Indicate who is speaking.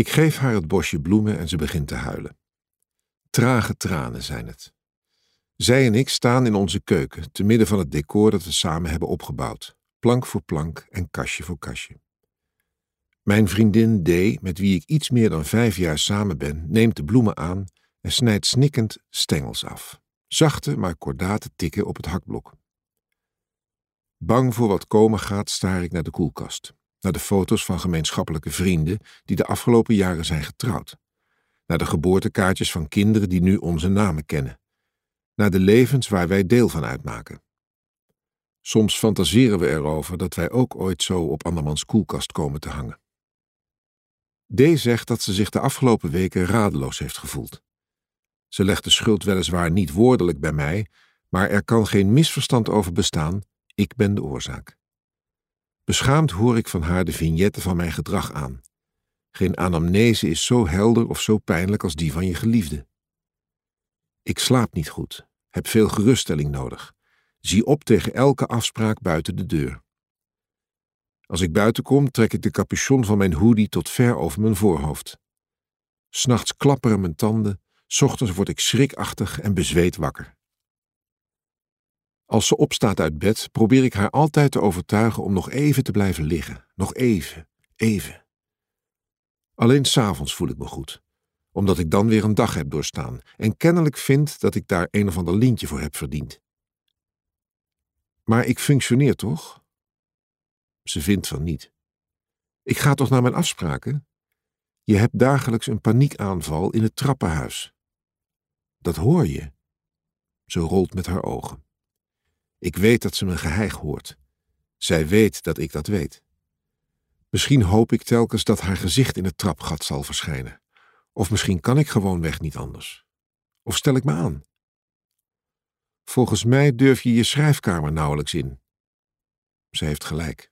Speaker 1: Ik geef haar het bosje bloemen en ze begint te huilen. Trage tranen zijn het. Zij en ik staan in onze keuken, te midden van het decor dat we samen hebben opgebouwd, plank voor plank en kastje voor kastje. Mijn vriendin D, met wie ik iets meer dan 5 jaar samen ben, neemt de bloemen aan en snijdt snikkend stengels af. Zachte, maar kordate tikken op het hakblok. Bang voor wat komen gaat, staar ik naar de koelkast. Naar de foto's van gemeenschappelijke vrienden die de afgelopen jaren zijn getrouwd. Naar de geboortekaartjes van kinderen die nu onze namen kennen. Naar de levens waar wij deel van uitmaken. Soms fantaseren we erover dat wij ook ooit zo op andermans koelkast komen te hangen. D zegt dat ze zich de afgelopen weken radeloos heeft gevoeld. Ze legt de schuld weliswaar niet woordelijk bij mij, maar er kan geen misverstand over bestaan, ik ben de oorzaak. Beschaamd hoor ik van haar de vignetten van mijn gedrag aan. Geen anamnese is zo helder of zo pijnlijk als die van je geliefde. Ik slaap niet goed, heb veel geruststelling nodig. Zie op tegen elke afspraak buiten de deur. Als ik buiten kom, trek ik de capuchon van mijn hoodie tot ver over mijn voorhoofd. 'S Nachts klapperen mijn tanden, 's ochtends word ik schrikachtig en bezweet wakker. Als ze opstaat uit bed, probeer ik haar altijd te overtuigen om nog even te blijven liggen. Nog even. Alleen 's avonds voel ik me goed, omdat ik dan weer een dag heb doorstaan en kennelijk vind dat ik daar een of ander lintje voor heb verdiend. Maar ik functioneer toch? Ze vindt van niet. Ik ga toch naar mijn afspraken? Je hebt dagelijks een paniekaanval in het trappenhuis. Dat hoor je. Ze rolt met haar ogen. Ik weet dat ze mijn geheig hoort. Zij weet dat ik dat weet. Misschien hoop ik telkens dat haar gezicht in het trapgat zal verschijnen. Of misschien kan ik gewoonweg niet anders. Of stel ik me aan. Volgens mij durf je je schrijfkamer nauwelijks in. Ze heeft gelijk.